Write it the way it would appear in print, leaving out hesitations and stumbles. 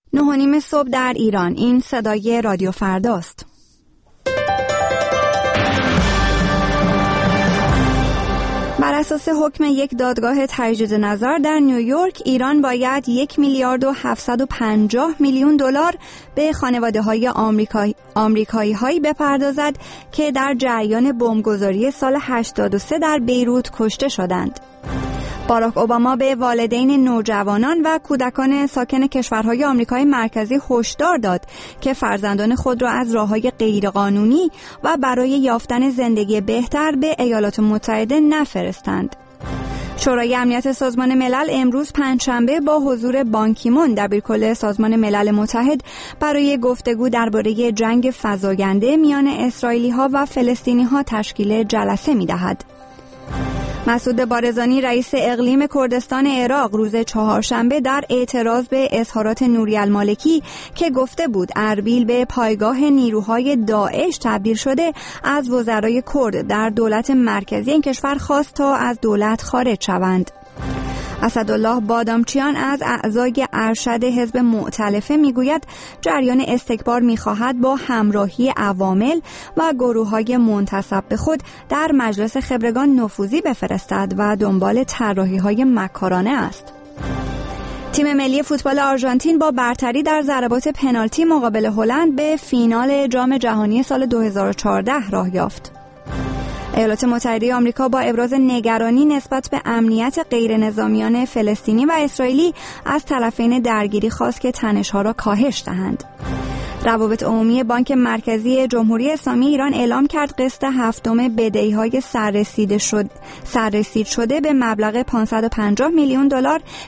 9:30 صبح در ایران. این صدای رادیو فرداست. بر اساس حکم یک دادگاه تجدید نظر در نیویورک، ایران باید 1,750 میلیون دلار به خانواده‌های آمریکایی‌هایی بپردازد که در جریان بمبگذاری سال 83 در بیروت کشته شدند. باراک اوباما به والدین نوجوانان و کودکان ساکن کشورهای آمریکای مرکزی هشدار داد که فرزندان خود را از راه‌های غیرقانونی و برای یافتن زندگی بهتر به ایالات متحده نفرستند. شورای امنیت سازمان ملل امروز پنجشنبه با حضور بان کی مون دبیرکل سازمان ملل متحد برای گفتگو درباره جنگ فزاینده میان اسرائیلی‌ها و فلسطینی‌ها تشکیل جلسه می‌دهد. مسعود بارزانی رئیس اقلیم کردستان عراق روز چهارشنبه در اعتراض به اظهارات نوری المالکی که گفته بود اربیل به پایگاه نیروهای داعش تبدیل شده، از وزرای کرد در دولت مرکزی این کشور خواست تا از دولت خارج شوند. اسدالله بادامچیان از اعضای ارشد حزب مؤتلفه میگوید جریان استکبار میخواهد با همراهی عوامل و گروه‌های منتسب به خود در مجلس خبرگان نفوذی بفرستد و دنبال طراحی‌های مکارانه است. تیم ملی فوتبال آرژانتین با برتری در ضربات پنالتی مقابل هلند به فینال جام جهانی سال 2014 راه یافت. ایالات متحده آمریکا با ابراز نگرانی نسبت به امنیت غیر نظامیان فلسطینی و اسرائیلی از طرفین درگیری خواست که تنش‌ها را کاهش دهند. روابط عمومی بانک مرکزی جمهوری اسلامی ایران اعلام کرد قسط هفتم بدهی‌های سررسید شده به مبلغ 550 میلیون دلار